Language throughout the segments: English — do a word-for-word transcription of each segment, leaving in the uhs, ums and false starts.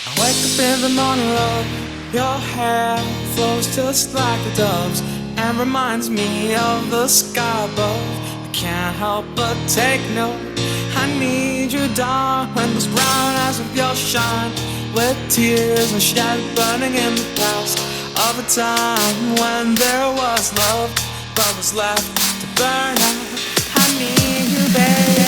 I wake up in the morning, love. Your hair flows just like the doves and reminds me of the sky above. I can't help but take note. I need you, darling. Those brown eyes of yours shine with tears and shed burning in the past of a time when there was love, but was left to burn out. I need you, baby.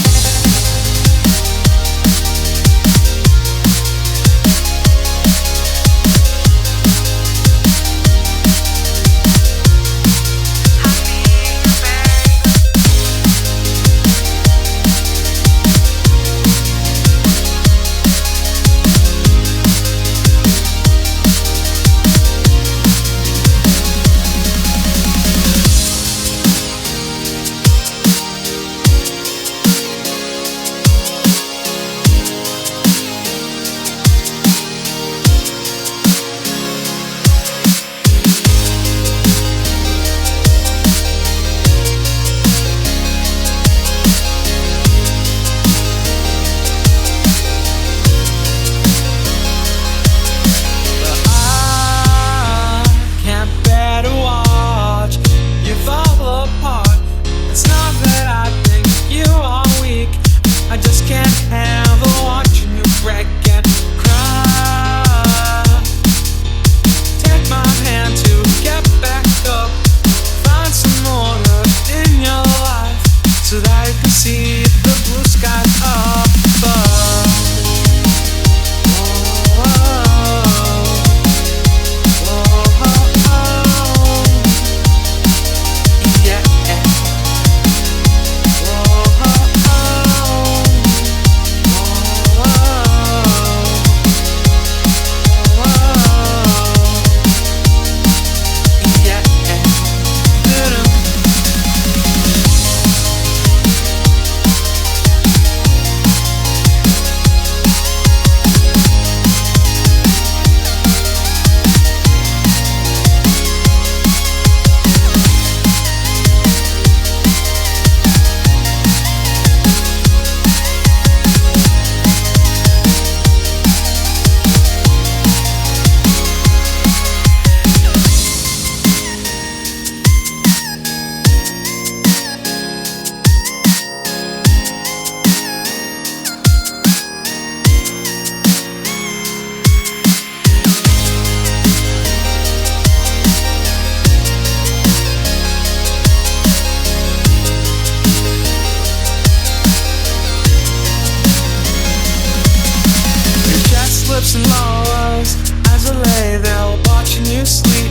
And lowers as I lay there watching you sleep,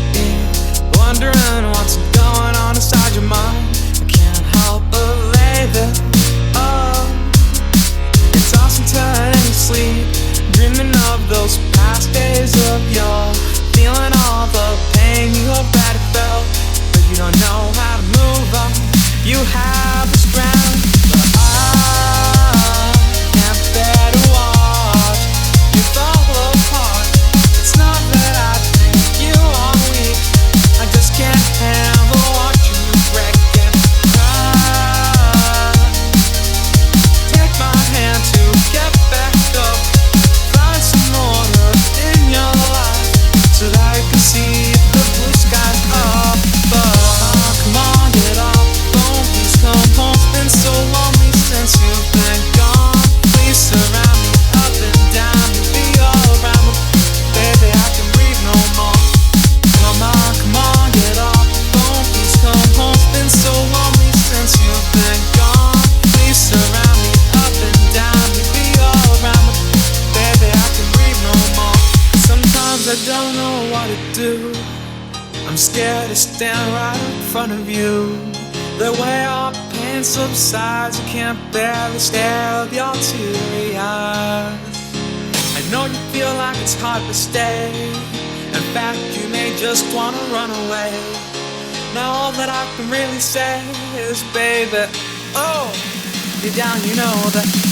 wondering what's going on inside your mind. I can't help but lay there. Oh, it's awesome turning to sleep, dreaming of those past days of yore, feeling all the pain you already felt, but you don't know how to move on. You have the strength, but I can't bear to watch you fall apart. It's not that I think you are weak, I just can't handle watching you break and cry. Take my hand to get back up, find some order in your life so that I can see the blue skies up above. Come on, get off the phone, please come home. It's been so lonely since you've been gone. Please surround me up and down, be all around me, baby, I can breathe no more. Come on, come on, get off the phone, please come home. It's been so lonely since you've been gone. Please surround me up and down, be all around me, baby, I can breathe no more. Sometimes I don't know what to do, I'm scared to stand right in front of you. The way our pain subsides, I can't bear the stare of your teary eyes. I know you feel like it's hard to stay, in fact you may just wanna run away. Now all that I can really say is, baby, oh, deep down you know that